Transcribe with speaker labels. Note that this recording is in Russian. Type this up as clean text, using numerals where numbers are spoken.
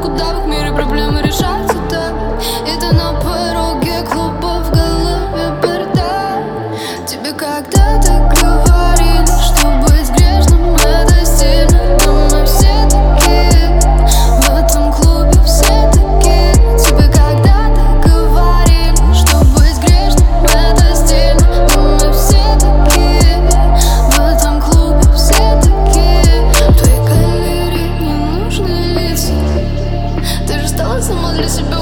Speaker 1: куда в их мире проблемы решаются так. И ты на пороге клуба, в голове бардак. Тебе когда-то говорили, что быть грешным это стильно, но мы все такие, в этом клубе все такие. Тебе когда-то говорили, что быть грешным это стильно, но мы все такие, в этом клубе все такие. В твоей галерее не нужны лица, ты же стала сама для себя